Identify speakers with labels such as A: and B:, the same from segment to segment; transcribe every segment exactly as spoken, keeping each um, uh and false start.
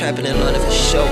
A: trapping in London for sure.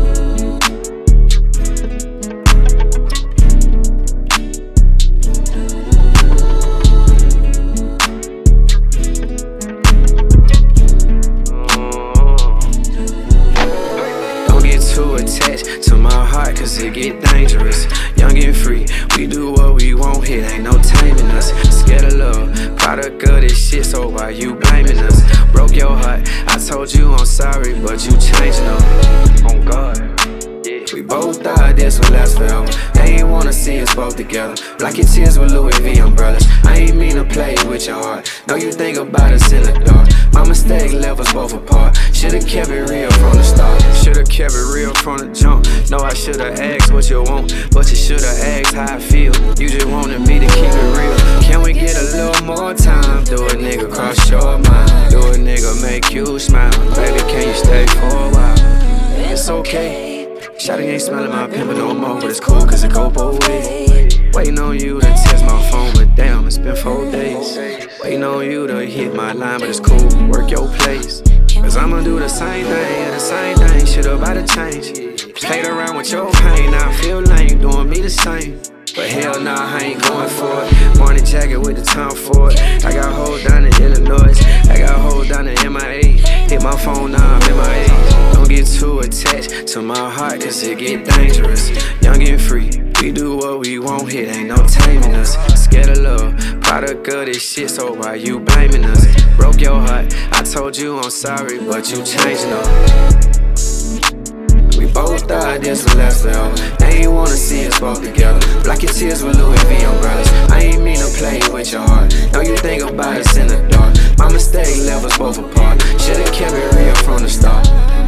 B: Too attached to my heart, cause it get dangerous. Young and free, we do what we want, it ain't no taming us. Scared of love, product of this shit, so why you blaming us? Broke your heart, I told you I'm sorry, but you changing up. On God, yeah. We both thought this would last forever. They ain't wanna see us both together. Block your tears with Louis V umbrellas. I ain't mean to play with your heart. Know you think about us in the dark. My mistake left us both apart. Should've kept it real from the start. Should've kept it real from the jump. No, I should've asked what you want, but you should've asked how I feel. You just wanted me to keep it real. Can we get a little more time? Do a nigga cross your mind? Do a nigga make you smile? Baby, can you stay for a while? It's okay. Shawty ain't smelling my pimple no more, but it's cool cause it go both ways. Waiting on you to text my phone, but damn, it's been four days. Waiting on you to hit my line, but it's cool, work your place. Cause I'ma do the same thing, yeah, the same thing, shit about to change. Played around with your pain, now I feel lame, doing me the same. But hell nah, I ain't going for it. Morning jacket with the time for it. I got hold down in Illinois, I got hold down in M I A. Hit my phone now, I'm M I A. Don't get too attached to my heart, cause it get dangerous. Young and free, we do what we want, it ain't no taming us. Scared of love, product of this shit, so why you blaming us? Broke your heart, I told you I'm sorry, but you changing up. We both thought this would last forever. They ain't wanna see us both together. Block your tears with Louis V umbrellas. I ain't mean to play with your heart. Know you think about us in the dark. My mistake left us both apart. Should've kept it real from the start.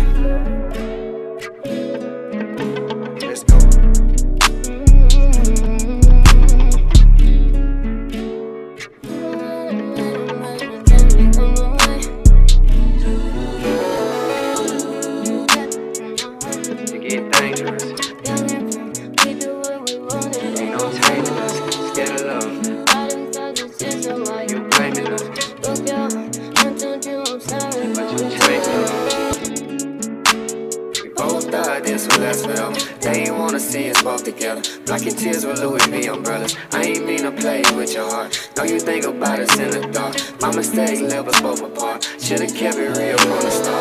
B: Let's go. Get dangerous. Ain't no taming us. Scared of love. You blaming us, but you changing us. We both thought this would last forever. They ain't wanna see us both together. Block your tears with Louis V umbrellas. I ain't mean to play with your heart. Know you think about us in the dark. My mistake left us both apart. Should've kept it real from the start.